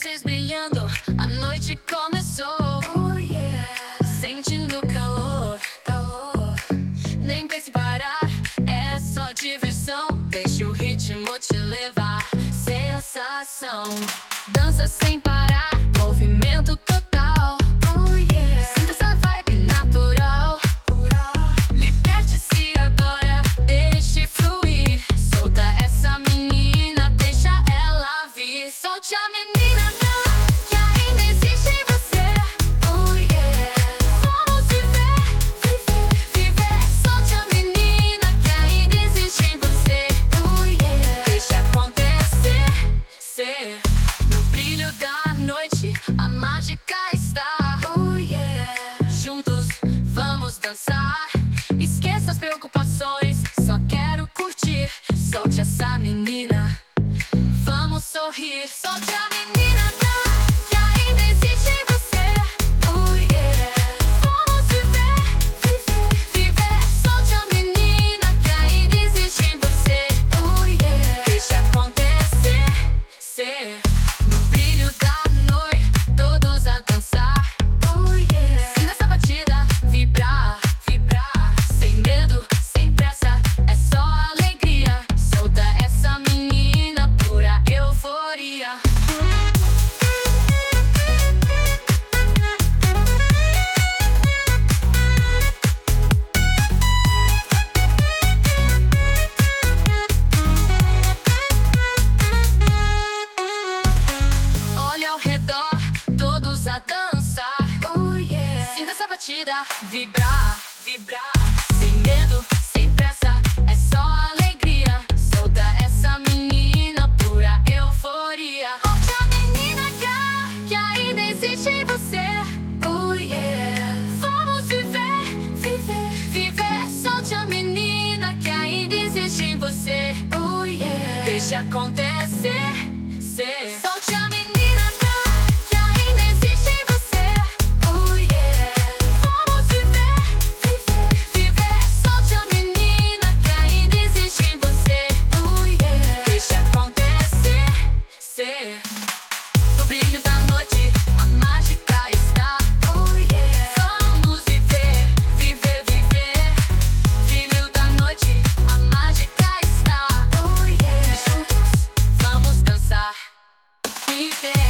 luzes brilhando, a noite começou. Oh yeah. Sentindo calor, nem pense em parar, é só diversão. Deixa o ritmo te levar, sensação. Dança sem parar, movimento total. Oh yeah. Sinta essa vibe natural. Liberte-se agora, deixe fluir. Solta essa menina, deixa ela vir. Solte a menina que ainda existe em você. Oh yeah. Vamos viver, viver. Solte a menina que ainda existe em você. Oh yeah. Deixa acontecer, ser. No brilho da noite, a mágica está. Oh yeah. Juntos vamos dançar. Esqueça as preocupações, só quero curtir. Solte essa menina, vamos sorrir. Solte a menina que ainda existe em você. Oh yeah. Vamos viver, viver. Solte a menina que ainda existe em você. Oh yeah. Deixa acontecer, ser. No brilho da noite, todos a dançar. Oh yeah. Sinta essa batida, vibrar, sem medo, sem pressa, é só alegria. Solta essa menina, pura euforia. Olha ao redor, todos a dançar. Oh yeah. Sinta essa batida, vibrar, sem medo, sem pressa, é só alegria. Solta essa menina, pura euforia. Solte a menina que ainda existe em você. Oh yeah. Vamos viver, viver. Solte a menina que ainda existe em você. Oh yeah. Deixa acontecer, ser. Solte a menina que ainda existe em você. Oh yeah. Vamos viver, viver. Solte a menina que ainda existe em você. Oh yeah. Deixa acontecer, ser. No brilho da noite, a mágica está. Oh yeah. Vamos viver, viver. Brilho da noite, a mágica está. Oh yeah. Juntos vamos dançar, viver.